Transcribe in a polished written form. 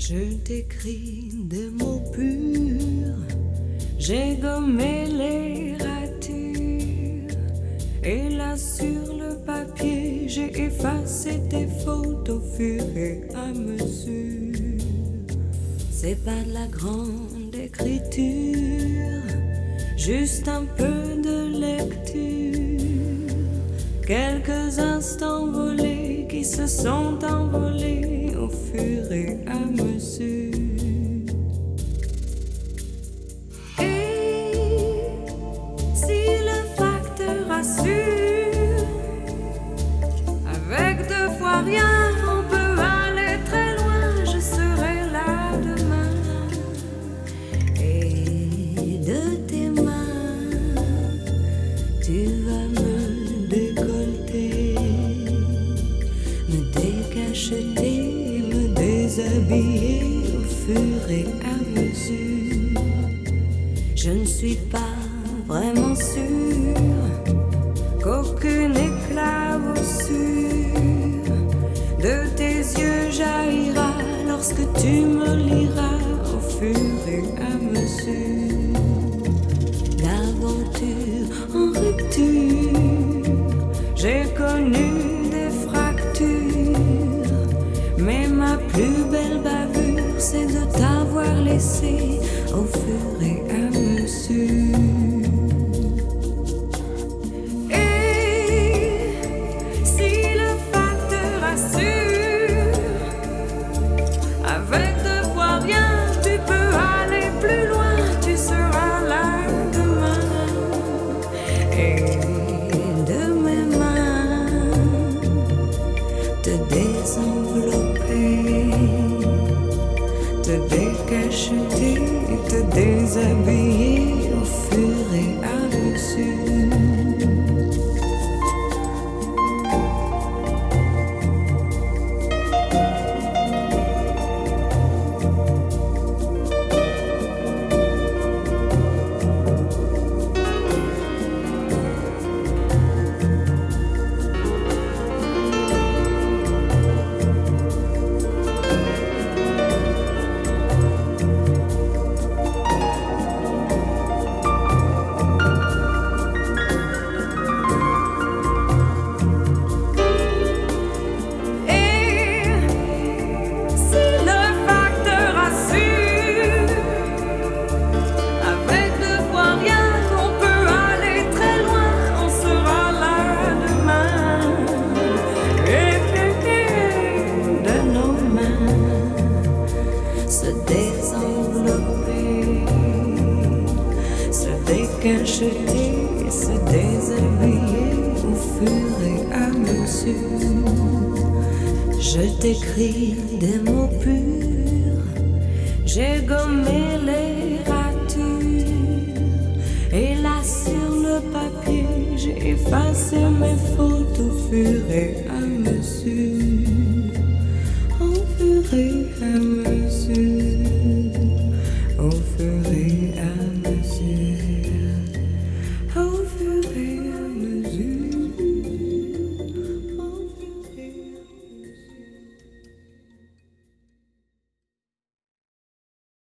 Je t'écris des mots purs, j'ai gommé les ratures, et là sur le papier j'ai effacé tes fautes au fur et à mesure. C'est pas de la grande écriture, juste un peu de lecture, quelques instants volés qui se sont envolés au fur et à mesure. Et si le facteur assure, avec deux fois rien, on peut aller très loin, je serai là demain. Et de tes mains, tu vas me décolleter, me décacheter, me déshabiller au fur et à mesure. Je ne suis pas vraiment sûre qu'aucune éclaboussure de tes yeux jaillira lorsque tu me liras au fur et à mesure. L'aventure en rupture, j'ai connu des fractures, mais ma plus belle bavure, c'est de t'avoir laissé au fur et à mesure. Et si le facteur assure, avec deux fois rien, tu peux aller plus loin, tu seras là demain. Et de mes mains, te désenvelopper, te décacheter, te déshabiller au fur et à mesure. Cacheter, se déshabiller au fur et à mesure. Je t'écris des mots purs, j'ai gommé les ratures, et là sur le papier j'ai effacé mes fautes au fur et à mesure, au fur et à mesure.